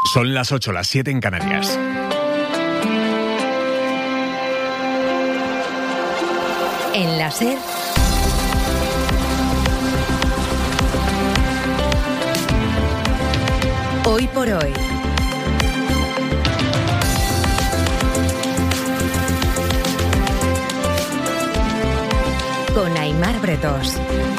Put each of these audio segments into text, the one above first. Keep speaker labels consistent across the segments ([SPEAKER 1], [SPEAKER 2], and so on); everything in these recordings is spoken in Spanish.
[SPEAKER 1] Son las 8, las 7 en Canarias.
[SPEAKER 2] En la SER, Hoy por Hoy. Con Aimar Bretos.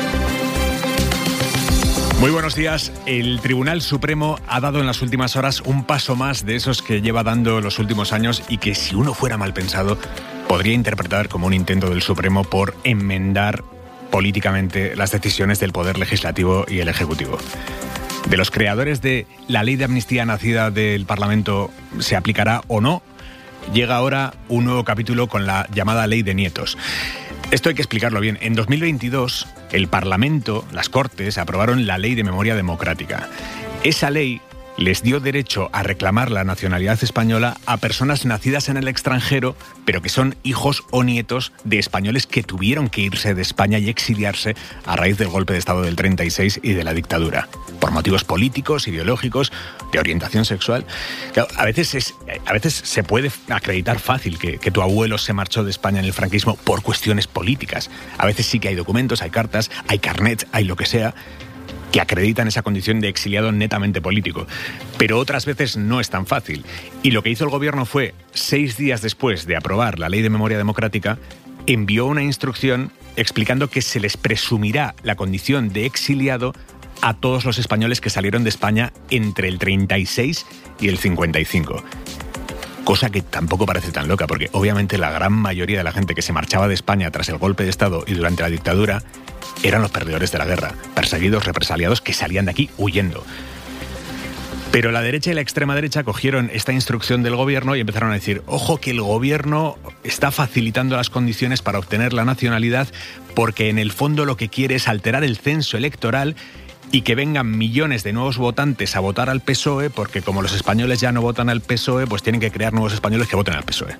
[SPEAKER 1] Muy buenos días. El Tribunal Supremo ha dado en las últimas horas un paso más de esos que lleva dando los últimos años y que, si uno fuera mal pensado, podría interpretar como un intento del Supremo por enmendar políticamente las decisiones del Poder Legislativo y el Ejecutivo. De los creadores de la ley de amnistía nacida del Parlamento, ¿se aplicará o no? Llega ahora un nuevo capítulo con la llamada Ley de Nietos. Esto hay que explicarlo bien. En 2022, el Parlamento, las Cortes, aprobaron la Ley de Memoria Democrática. Esa ley les dio derecho a reclamar la nacionalidad española a personas nacidas en el extranjero, pero que son hijos o nietos de españoles que tuvieron que irse de España y exiliarse a raíz del golpe de Estado del 36 y de la dictadura, por motivos políticos, ideológicos, de orientación sexual. Claro, a veces se puede acreditar fácil que tu abuelo se marchó de España en el franquismo por cuestiones políticas. A veces sí que hay documentos, hay cartas, hay carnets, hay lo que sea, que acreditan esa condición de exiliado netamente político. Pero otras veces no es tan fácil. Y lo que hizo el gobierno fue, 6 días después de aprobar la Ley de Memoria Democrática, envió una instrucción explicando que se les presumirá la condición de exiliado a todos los españoles que salieron de España entre el 36 y el 55. Cosa que tampoco parece tan loca, porque obviamente la gran mayoría de la gente que se marchaba de España tras el golpe de Estado y durante la dictadura eran los perdedores de la guerra, perseguidos, represaliados, que salían de aquí huyendo. Pero la derecha y la extrema derecha cogieron esta instrucción del gobierno y empezaron a decir: ojo, que el gobierno está facilitando las condiciones para obtener la nacionalidad, porque en el fondo lo que quiere es alterar el censo electoral y que vengan millones de nuevos votantes a votar al PSOE, porque como los españoles ya no votan al PSOE, pues tienen que crear nuevos españoles que voten al PSOE.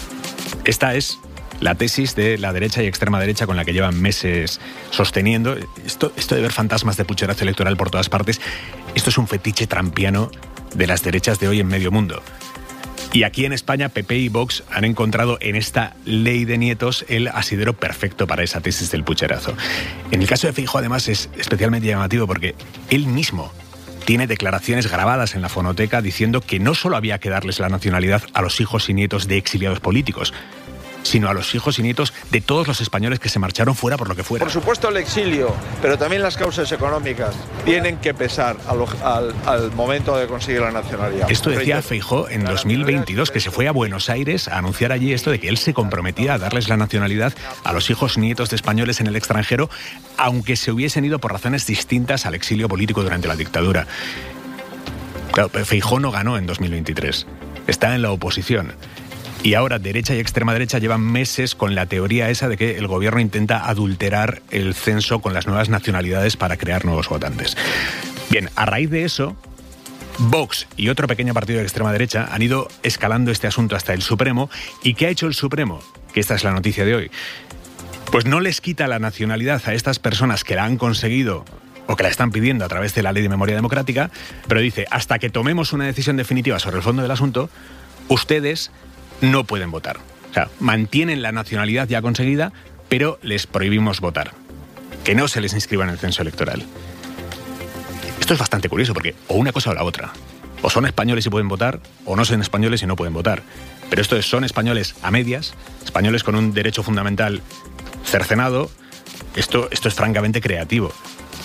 [SPEAKER 1] Esta es la tesis de la derecha y extrema derecha con la que llevan meses sosteniendo. Esto de ver fantasmas de pucherazo electoral por todas partes, esto es un fetiche trampiano de las derechas de hoy en medio mundo. Y aquí en España, PP y Vox han encontrado en esta ley de nietos el asidero perfecto para esa tesis del pucherazo. En el caso de Feijóo, además, es especialmente llamativo porque él mismo tiene declaraciones grabadas en la fonoteca diciendo que no solo había que darles la nacionalidad a los hijos y nietos de exiliados políticos, sino a los hijos y nietos de todos los españoles que se marcharon fuera por lo que fuera.
[SPEAKER 3] Por supuesto el exilio, pero también las causas económicas tienen que pesar al momento de conseguir la nacionalidad.
[SPEAKER 1] Esto decía Feijóo en 2022, que se fue a Buenos Aires a anunciar allí esto de que él se comprometía a darles la nacionalidad a los hijos y nietos de españoles en el extranjero, aunque se hubiesen ido por razones distintas al exilio político durante la dictadura. Claro, Feijóo no ganó en 2023, está en la oposición. Y ahora derecha y extrema derecha llevan meses con la teoría esa de que el gobierno intenta adulterar el censo con las nuevas nacionalidades para crear nuevos votantes. Bien, a raíz de eso, Vox y otro pequeño partido de extrema derecha han ido escalando este asunto hasta el Supremo. ¿Y qué ha hecho el Supremo? Que esta es la noticia de hoy. Pues no les quita la nacionalidad a estas personas que la han conseguido o que la están pidiendo a través de la Ley de Memoria Democrática, pero dice: hasta que tomemos una decisión definitiva sobre el fondo del asunto, ustedes no pueden votar. O sea, mantienen la nacionalidad ya conseguida, pero les prohibimos votar. Que no se les inscriba en el censo electoral. Esto es bastante curioso porque o una cosa o la otra. O son españoles y pueden votar, o no son españoles y no pueden votar. Pero esto es, son españoles a medias, españoles con un derecho fundamental cercenado. Esto es francamente creativo.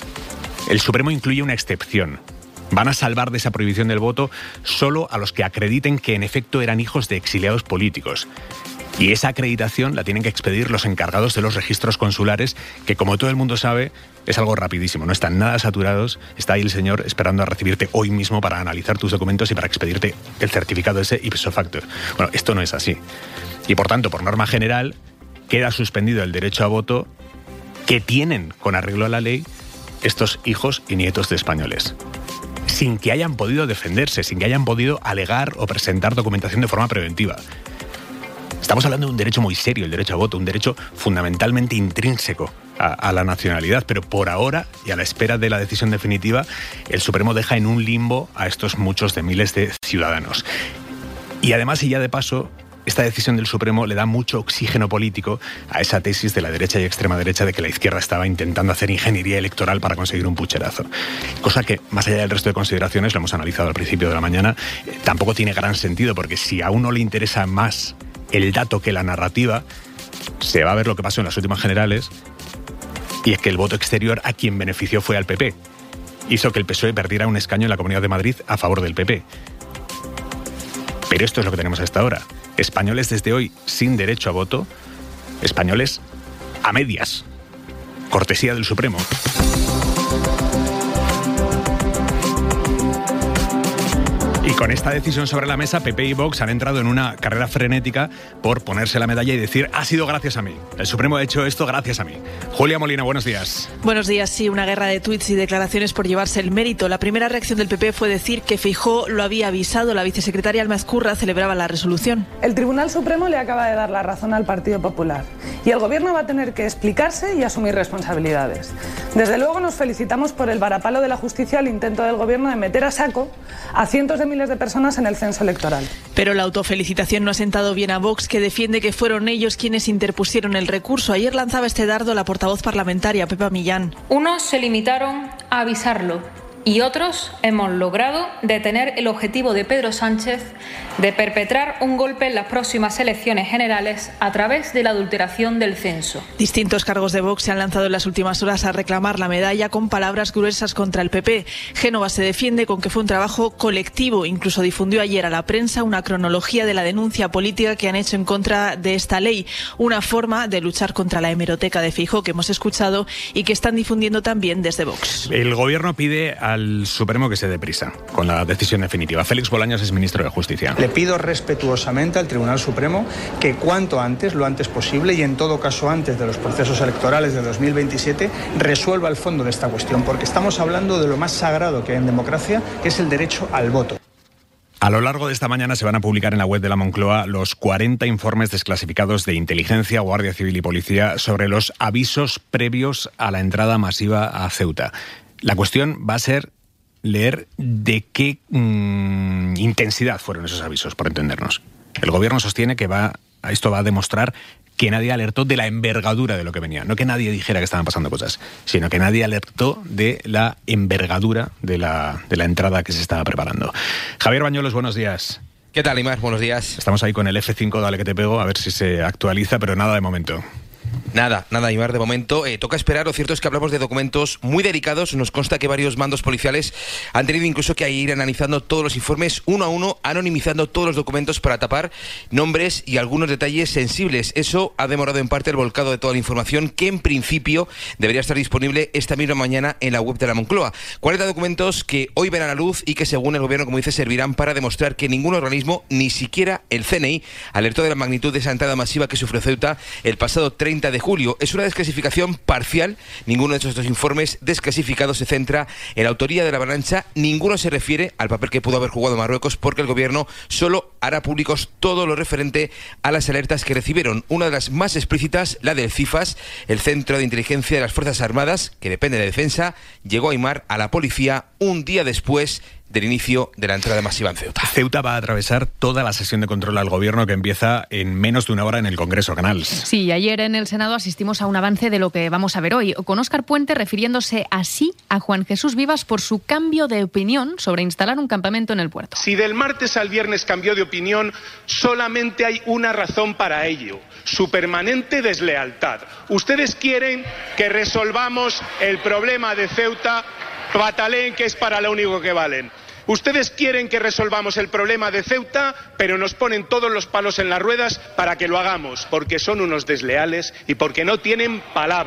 [SPEAKER 1] El Supremo incluye una excepción. Van a salvar de esa prohibición del voto solo a los que acrediten que en efecto eran hijos de exiliados políticos. Y esa acreditación la tienen que expedir los encargados de los registros consulares, que, como todo el mundo sabe, es algo rapidísimo. No están nada saturados. Está ahí el señor esperando a recibirte hoy mismo para analizar tus documentos y para expedirte el certificado ese ipso facto. Bueno, esto no es así. Y por tanto, por norma general, queda suspendido el derecho a voto que tienen, con arreglo a la ley, estos hijos y nietos de españoles, sin que hayan podido defenderse, sin que hayan podido alegar o presentar documentación de forma preventiva. Estamos hablando de un derecho muy serio, el derecho a voto, un derecho fundamentalmente intrínseco a la nacionalidad, pero por ahora, y a la espera de la decisión definitiva, el Supremo deja en un limbo a estos muchos de miles de ciudadanos. Y además, y ya de paso, esta decisión del Supremo le da mucho oxígeno político a esa tesis de la derecha y extrema derecha de que la izquierda estaba intentando hacer ingeniería electoral para conseguir un pucherazo. Cosa que, más allá del resto de consideraciones, lo hemos analizado al principio de la mañana, tampoco tiene gran sentido, porque si a uno le interesa más el dato que la narrativa, se va a ver lo que pasó en las últimas generales, y es que el voto exterior a quien benefició fue al PP. Hizo que el PSOE perdiera un escaño en la Comunidad de Madrid a favor del PP. Pero esto es lo que tenemos hasta ahora. Españoles desde hoy sin derecho a voto, españoles a medias. Cortesía del Supremo. Y con esta decisión sobre la mesa, PP y Vox han entrado en una carrera frenética por ponerse la medalla y decir, ha sido gracias a mí. El Supremo ha hecho esto gracias a mí. Julia Molina, buenos días.
[SPEAKER 4] Buenos días, sí, una guerra de tuits y declaraciones por llevarse el mérito. La primera reacción del PP fue decir que Feijóo lo había avisado. La vicesecretaria Alma Ezcurra celebraba la resolución.
[SPEAKER 5] El Tribunal Supremo le acaba de dar la razón al Partido Popular y el Gobierno va a tener que explicarse y asumir responsabilidades. Desde luego nos felicitamos por el varapalo de la justicia al intento del Gobierno de meter a saco a cientos de miles de personas en el censo electoral.
[SPEAKER 4] Pero la autofelicitación no ha sentado bien a Vox, que defiende que fueron ellos quienes interpusieron el recurso. Ayer lanzaba este dardo la portavoz parlamentaria, Pepa Millán.
[SPEAKER 6] Unos se limitaron a avisarlo y otros hemos logrado detener el objetivo de Pedro Sánchez de perpetrar un golpe en las próximas elecciones generales a través de la adulteración del censo.
[SPEAKER 4] Distintos cargos de Vox se han lanzado en las últimas horas a reclamar la medalla con palabras gruesas contra el PP. Génova se defiende con que fue un trabajo colectivo. Incluso difundió ayer a la prensa una cronología de la denuncia política que han hecho en contra de esta ley. Una forma de luchar contra la hemeroteca de Feijóo que hemos escuchado y que están difundiendo también desde Vox.
[SPEAKER 1] El Gobierno pide al Supremo que se dé prisa con la decisión definitiva. Félix Bolaños es ministro de Justicia.
[SPEAKER 7] Le pido respetuosamente al Tribunal Supremo que cuanto antes, lo antes posible y en todo caso antes de los procesos electorales de 2027, resuelva el fondo de esta cuestión, porque estamos hablando de lo más sagrado que hay en democracia, que es el derecho al voto.
[SPEAKER 1] A lo largo de esta mañana se van a publicar en la web de la Moncloa los 40 informes desclasificados de Inteligencia, Guardia Civil y Policía sobre los avisos previos a la entrada masiva a Ceuta. La cuestión va a ser leer de qué intensidad fueron esos avisos, por entendernos. El Gobierno sostiene que esto va a demostrar que nadie alertó de la envergadura de lo que venía. No que nadie dijera que estaban pasando cosas, sino que nadie alertó de la envergadura de la entrada que se estaba preparando. Javier Bañuelos, buenos días.
[SPEAKER 8] ¿Qué tal, Imar? Buenos días.
[SPEAKER 1] Estamos ahí con el F5, dale que te pego, a ver si se actualiza, pero nada de momento.
[SPEAKER 8] Nada, Imar, de momento. Toca esperar. Lo cierto es que hablamos de documentos muy delicados. Nos consta que varios mandos policiales han tenido incluso que ir analizando todos los informes uno a uno, anonimizando todos los documentos para tapar nombres y algunos detalles sensibles. Eso ha demorado en parte el volcado de toda la información que en principio debería estar disponible esta misma mañana en la web de la Moncloa. 40 documentos que hoy ven a la luz y que según el Gobierno, como dice, servirán para demostrar que ningún organismo, ni siquiera el CNI, alertó de la magnitud de esa entrada masiva que sufrió Ceuta el pasado 30 de julio. Es una desclasificación parcial. Ninguno de estos dos informes desclasificados se centra en la autoría de la avalancha. Ninguno se refiere al papel que pudo haber jugado Marruecos, porque el Gobierno solo hará públicos todo lo referente a las alertas que recibieron. Una de las más explícitas, la del CIFAS, el Centro de Inteligencia de las Fuerzas Armadas, que depende de Defensa, llegó a Aimar a la policía un día después del inicio de la entrada masiva en Ceuta.
[SPEAKER 1] Ceuta va a atravesar toda la sesión de control al Gobierno que empieza en menos de una hora en el Congreso Canals.
[SPEAKER 9] Sí, ayer en el Senado asistimos a un avance de lo que vamos a ver hoy, con Óscar Puente refiriéndose así a Juan Jesús Vivas por su cambio de opinión sobre instalar un campamento en el puerto.
[SPEAKER 10] Si del martes al viernes cambió de opinión, solamente hay una razón para ello: su permanente deslealtad. Ustedes quieren que resolvamos el problema de Ceuta, pataleen que es para lo único que valen. Ustedes quieren que resolvamos el problema de Ceuta, pero nos ponen todos los palos en las ruedas para que lo hagamos, porque son unos desleales y porque no tienen palabra.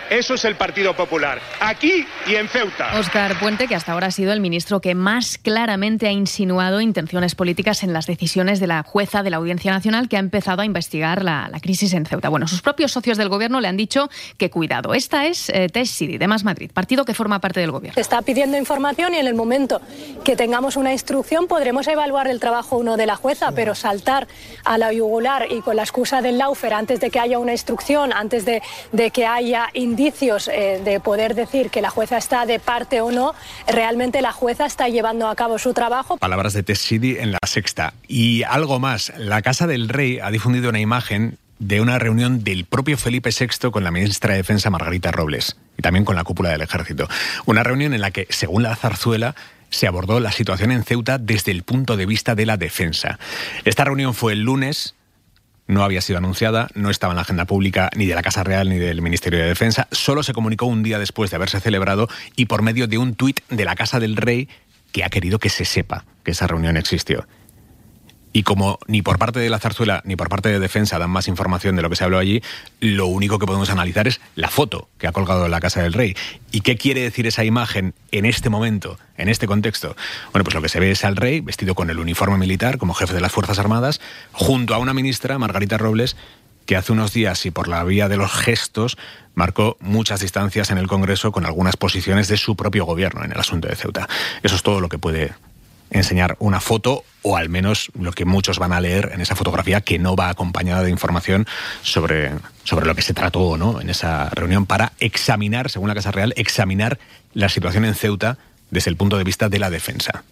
[SPEAKER 10] Eso es el Partido Popular, aquí y en Ceuta.
[SPEAKER 9] Óscar Puente, que hasta ahora ha sido el ministro que más claramente ha insinuado intenciones políticas en las decisiones de la jueza de la Audiencia Nacional, que ha empezado a investigar la crisis en Ceuta. Bueno, sus propios socios del gobierno le han dicho que cuidado. Esta es Tess Sidi, de Más Madrid, partido que forma parte del gobierno.
[SPEAKER 11] Se está pidiendo información y en el momento que tengamos una instrucción podremos evaluar el trabajo de la jueza, pero saltar a la yugular y con la excusa del lawfare antes de que haya una instrucción, antes de que haya indicios de poder decir que la jueza está de parte o no, realmente la jueza está llevando a cabo su trabajo.
[SPEAKER 1] Palabras de Tess Sidi en La Sexta. Y algo más, la Casa del Rey ha difundido una imagen de una reunión del propio Felipe VI con la ministra de Defensa Margarita Robles y también con la cúpula del Ejército. Una reunión en la que, según la zarzuela, se abordó la situación en Ceuta desde el punto de vista de la defensa. Esta reunión fue el lunes. No había sido anunciada, no estaba en la agenda pública ni de la Casa Real ni del Ministerio de Defensa. Solo se comunicó un día después de haberse celebrado y por medio de un tuit de la Casa del Rey que ha querido que se sepa que esa reunión existió. Y como ni por parte de la zarzuela ni por parte de Defensa dan más información de lo que se habló allí, lo único que podemos analizar es la foto que ha colgado la Casa del Rey. ¿Y qué quiere decir esa imagen en este momento, en este contexto? Bueno, pues lo que se ve es al rey vestido con el uniforme militar como jefe de las Fuerzas Armadas, junto a una ministra, Margarita Robles, que hace unos días y por la vía de los gestos marcó muchas distancias en el Congreso con algunas posiciones de su propio gobierno en el asunto de Ceuta. Eso es todo lo que puede enseñar una foto, o al menos lo que muchos van a leer en esa fotografía, que no va acompañada de información sobre lo que se trató o no en esa reunión, para examinar, según la Casa Real, examinar la situación en Ceuta desde el punto de vista de la defensa.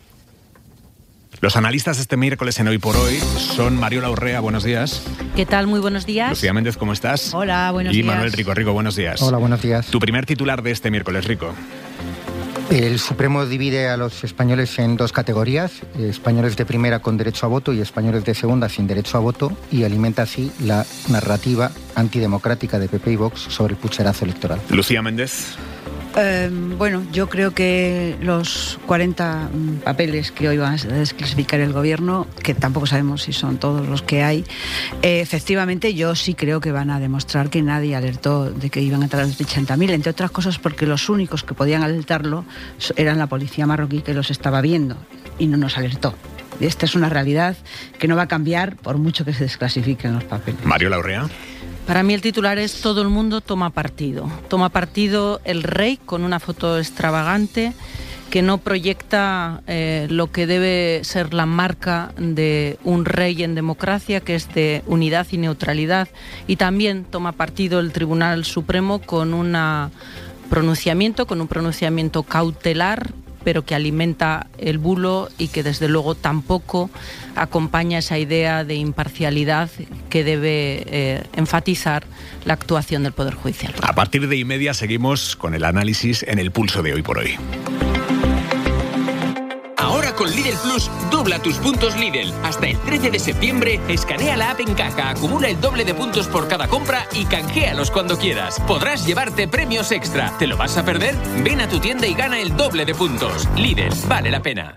[SPEAKER 1] Los analistas este miércoles en Hoy por Hoy son Mariola Urrea, buenos días.
[SPEAKER 12] ¿Qué tal? Muy buenos días.
[SPEAKER 1] Lucía Méndez, ¿cómo estás?
[SPEAKER 12] Hola, buenos días.
[SPEAKER 1] Y Manuel Rico. Rico, buenos días.
[SPEAKER 13] Hola, buenos días.
[SPEAKER 1] Tu primer titular de este miércoles, Rico.
[SPEAKER 13] El Supremo divide a los españoles en dos categorías, españoles de primera con derecho a voto y españoles de segunda sin derecho a voto, y alimenta así la narrativa antidemocrática de PP y Vox sobre el pucherazo electoral.
[SPEAKER 1] Lucía Méndez.
[SPEAKER 12] Bueno, yo creo que los 40 papeles que hoy va a desclasificar el gobierno, que tampoco sabemos si son todos los que hay, efectivamente yo sí creo que van a demostrar que nadie alertó de que iban a entrar los 80.000, entre otras cosas porque los únicos que podían alertarlo eran la policía marroquí, que los estaba viendo y no nos alertó. Esta es una realidad que no va a cambiar por mucho que se desclasifiquen los papeles.
[SPEAKER 1] Mario Urrea.
[SPEAKER 14] Para mí el titular es: todo el mundo toma partido. Toma partido el rey con una foto extravagante que no proyecta lo que debe ser la marca de un rey en democracia, que es de unidad y neutralidad. Y también toma partido el Tribunal Supremo con un pronunciamiento cautelar, pero que alimenta el bulo y que desde luego tampoco acompaña esa idea de imparcialidad que debe enfatizar la actuación del Poder Judicial.
[SPEAKER 1] A partir de 1:30 seguimos con el análisis en el pulso de Hoy por Hoy.
[SPEAKER 15] Ahora con Lidl Plus, dobla tus puntos Lidl. Hasta el 13 de septiembre, escanea la app en caja, acumula el doble de puntos por cada compra y canjealos cuando quieras. Podrás llevarte premios extra. ¿Te lo vas a perder? Ven a tu tienda y gana el doble de puntos. Lidl, vale la pena.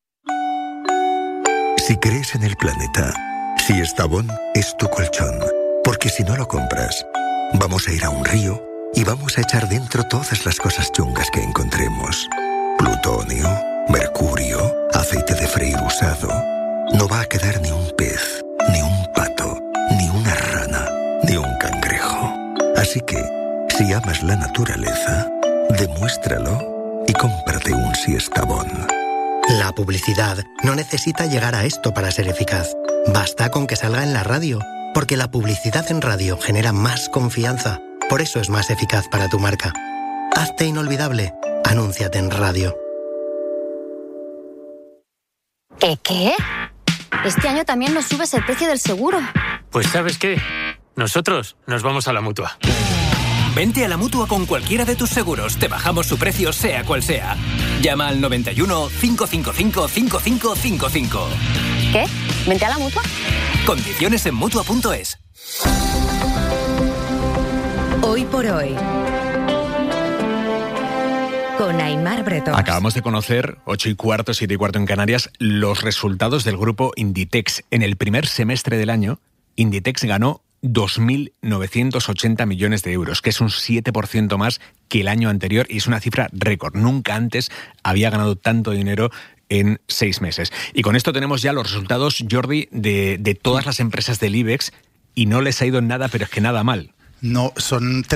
[SPEAKER 16] Si crees en el planeta, si Estavón es tu colchón, porque si no lo compras, vamos a ir a un río y vamos a echar dentro todas las cosas chungas que encontremos. Plutonio, mercurio, aceite de freír usado. No va a quedar ni un pez, ni un pato, ni una rana, ni un cangrejo. Así que, si amas la naturaleza, demuéstralo y cómprate un Siestabón.
[SPEAKER 17] La publicidad no necesita llegar a esto para ser eficaz. Basta con que salga en la radio, porque la publicidad en radio genera más confianza. Por eso es más eficaz para tu marca. Hazte inolvidable. Anúnciate en radio.
[SPEAKER 18] ¿Qué? Este año también nos subes el precio del seguro.
[SPEAKER 19] Pues ¿sabes qué? Nosotros nos vamos a la Mutua.
[SPEAKER 15] Vente a la Mutua con cualquiera de tus seguros. Te bajamos su precio sea cual sea. Llama al 91 555 5555.
[SPEAKER 18] ¿Qué? ¿Vente a la Mutua?
[SPEAKER 15] Condiciones en Mutua.es.
[SPEAKER 2] Hoy por hoy, con Aimar Bretón.
[SPEAKER 1] Acabamos de conocer, 8:15, 7:15 en Canarias, los resultados del grupo Inditex. En el primer semestre del año, Inditex ganó 2.980 millones de euros, que es un 7% más que el año anterior y es una cifra récord. Nunca antes había ganado tanto dinero en 6 meses. Y con esto tenemos ya los resultados, Jordi, de todas las empresas del IBEX y no les ha ido nada, pero es que nada mal.
[SPEAKER 20] No, son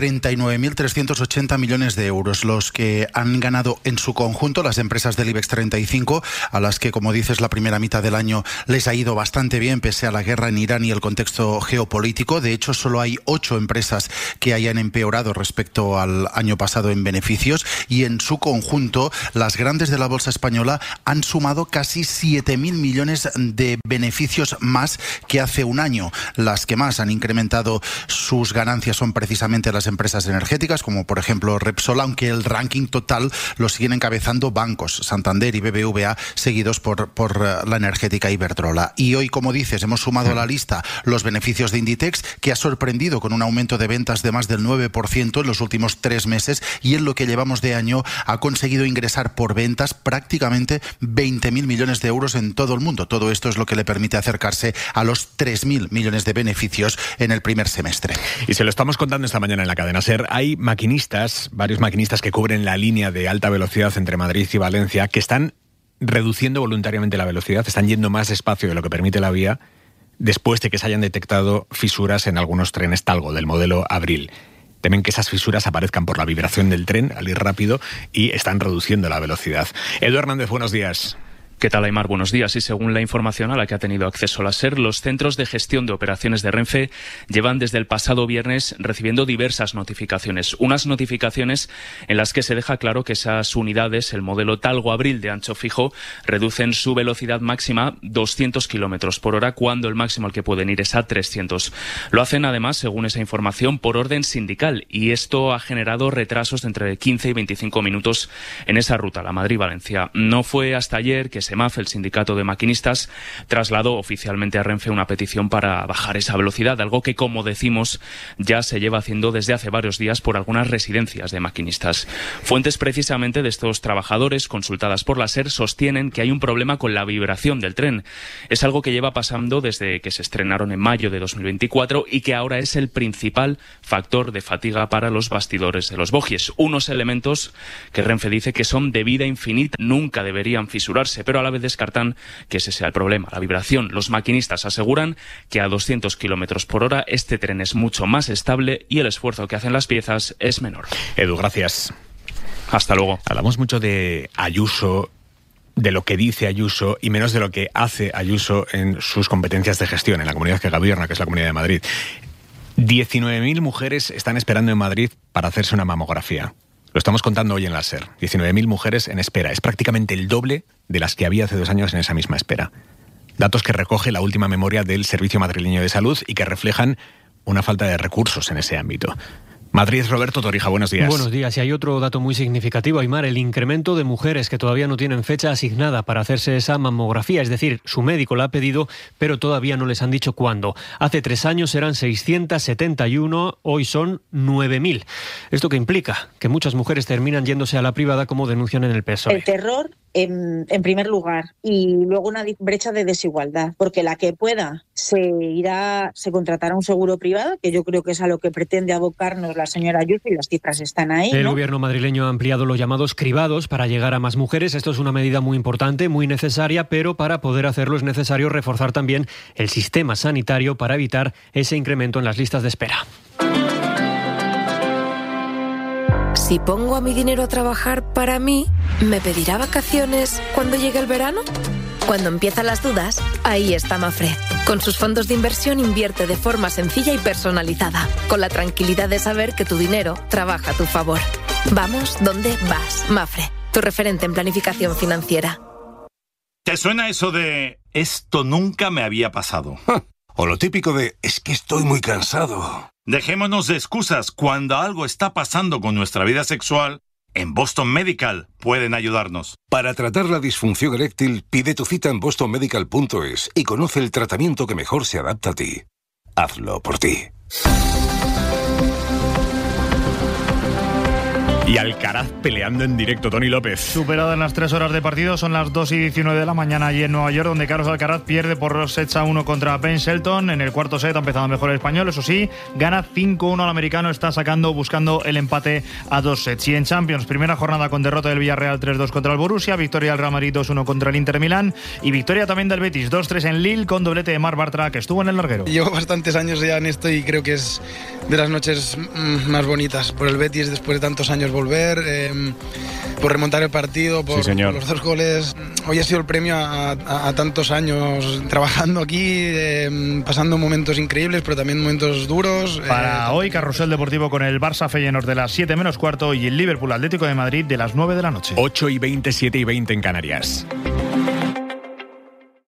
[SPEAKER 20] 39.380 millones de euros los que han ganado en su conjunto las empresas del IBEX 35, a las que, como dices, la primera mitad del año les ha ido bastante bien pese a la guerra en Irán y el contexto geopolítico. De hecho, solo hay 8 empresas que hayan empeorado respecto al año pasado en beneficios y en su conjunto las grandes de la bolsa española han sumado casi 7.000 millones de beneficios más que hace un año. Las que más han incrementado sus ganancias son precisamente las empresas energéticas, como por ejemplo Repsol, aunque el ranking total lo siguen encabezando bancos, Santander y BBVA, seguidos por la energética Iberdrola. Y hoy, como dices, hemos sumado a la lista los beneficios de Inditex, que ha sorprendido con un aumento de ventas de más del 9% en los últimos 3 meses y en lo que llevamos de año ha conseguido ingresar por ventas prácticamente 20.000 millones de euros en todo el mundo. Todo esto es lo que le permite acercarse a los 3.000 millones de beneficios en el primer semestre.
[SPEAKER 1] Y se lo estamos contando esta mañana en la cadena SER. Hay maquinistas, varios maquinistas que cubren la línea de alta velocidad entre Madrid y Valencia, que están reduciendo voluntariamente la velocidad, están yendo más despacio de lo que permite la vía, después de que se hayan detectado fisuras en algunos trenes Talgo del modelo Abril. Temen que esas fisuras aparezcan por la vibración del tren al ir rápido y están reduciendo la velocidad. Edu Hernández, buenos días.
[SPEAKER 21] ¿Qué tal, Aimar? Buenos días. Y según la información a la que ha tenido acceso la SER, los centros de gestión de operaciones de Renfe llevan desde el pasado viernes recibiendo diversas notificaciones. Unas notificaciones en las que se deja claro que esas unidades, el modelo Talgo Abril de ancho fijo, reducen su velocidad máxima 200 kilómetros por hora, cuando el máximo al que pueden ir es a 300. Lo hacen, además, según esa información, por orden sindical, y esto ha generado retrasos de entre 15 y 25 minutos en esa ruta, la Madrid-Valencia. No fue hasta ayer que SEMAF, el sindicato de maquinistas, trasladó oficialmente a Renfe una petición para bajar esa velocidad, algo que, como decimos, ya se lleva haciendo desde hace varios días por algunas residencias de maquinistas. Fuentes precisamente de estos trabajadores, consultadas por la SER, sostienen que hay un problema con la vibración del tren. Es algo que lleva pasando desde que se estrenaron en mayo de 2024 y que ahora es el principal factor de fatiga para los bastidores de los bogies. Unos elementos que Renfe dice que son de vida infinita, nunca deberían fisurarse, pero a la vez descartan que ese sea el problema, la vibración. Los maquinistas aseguran que a 200 kilómetros por hora este tren es mucho más estable y el esfuerzo que hacen las piezas es menor.
[SPEAKER 1] Edu, gracias.
[SPEAKER 21] Hasta luego.
[SPEAKER 1] Hablamos mucho de Ayuso, de lo que dice Ayuso y menos de lo que hace Ayuso en sus competencias de gestión en la comunidad que gobierna, que es la Comunidad de Madrid. 19.000 mujeres están esperando en Madrid para hacerse una mamografía. Lo estamos contando hoy en la SER. 19.000 mujeres en espera. Es prácticamente el doble de las que había hace 2 años en esa misma espera. Datos que recoge la última memoria del Servicio Madrileño de Salud y que reflejan una falta de recursos en ese ámbito. Madrid, Roberto Torija, buenos días.
[SPEAKER 22] Buenos días. Y hay otro dato muy significativo, Aimar, el incremento de mujeres que todavía no tienen fecha asignada para hacerse esa mamografía. Es decir, su médico la ha pedido, pero todavía no les han dicho cuándo. Hace 3 años eran 671, hoy son 9.000. ¿Esto qué implica? Que muchas mujeres terminan yéndose a la privada, como denuncian en el PSOE.
[SPEAKER 23] El terror, en primer lugar, y luego una brecha de desigualdad, porque la que pueda se contratará un seguro privado, que yo creo que es a lo que pretende abocarnos la señora Ayuso, y las cifras están ahí, ¿no?
[SPEAKER 22] El gobierno madrileño ha ampliado los llamados cribados para llegar a más mujeres. Esto es una medida muy importante, muy necesaria, pero para poder hacerlo es necesario reforzar también el sistema sanitario para evitar ese incremento en las listas de espera.
[SPEAKER 2] Si pongo a mi dinero a trabajar para mí, ¿me pedirá vacaciones cuando llegue el verano? Cuando empiezan las dudas, ahí está Mafre. Con sus fondos de inversión invierte de forma sencilla y personalizada, con la tranquilidad de saber que tu dinero trabaja a tu favor. Vamos donde vas, Mafre, tu referente en planificación financiera.
[SPEAKER 24] ¿Te suena eso de esto nunca me había pasado? O lo típico de es que estoy muy cansado. Dejémonos de excusas. Cuando algo está pasando con nuestra vida sexual, en Boston Medical pueden ayudarnos.
[SPEAKER 25] Para tratar la disfunción eréctil, pide tu cita en bostonmedical.es y conoce el tratamiento que mejor se adapta a ti. Hazlo por ti.
[SPEAKER 1] Y Alcaraz peleando en directo, Tony López.
[SPEAKER 3] Superadas las 3 horas de partido, son las 2:19 de la mañana allí en Nueva York, donde Carlos Alcaraz pierde por 2-1 contra Ben Shelton. En el cuarto set ha empezado mejor el español, eso sí, gana 5-1 al americano, está buscando el empate a 2 sets. Y en Champions, primera jornada con derrota del Villarreal 3-2 contra el Borussia, victoria del Real Madrid 2-1 contra el Inter Milán y victoria también del Betis 2-3 en Lille con doblete de Marc Bartra, que estuvo en el larguero.
[SPEAKER 4] Llevo bastantes años ya en esto y creo que es de las noches más bonitas por el Betis después de tantos años volver, por remontar el partido, por los 2 goles. Hoy ha sido el premio a tantos años trabajando aquí, pasando momentos increíbles, pero también momentos duros.
[SPEAKER 3] Para hoy, carrusel deportivo con el Barça Feyenoord de las 7 menos cuarto y el Liverpool Atlético de Madrid de las 9 de la noche.
[SPEAKER 1] 8:20, 7:20 en Canarias.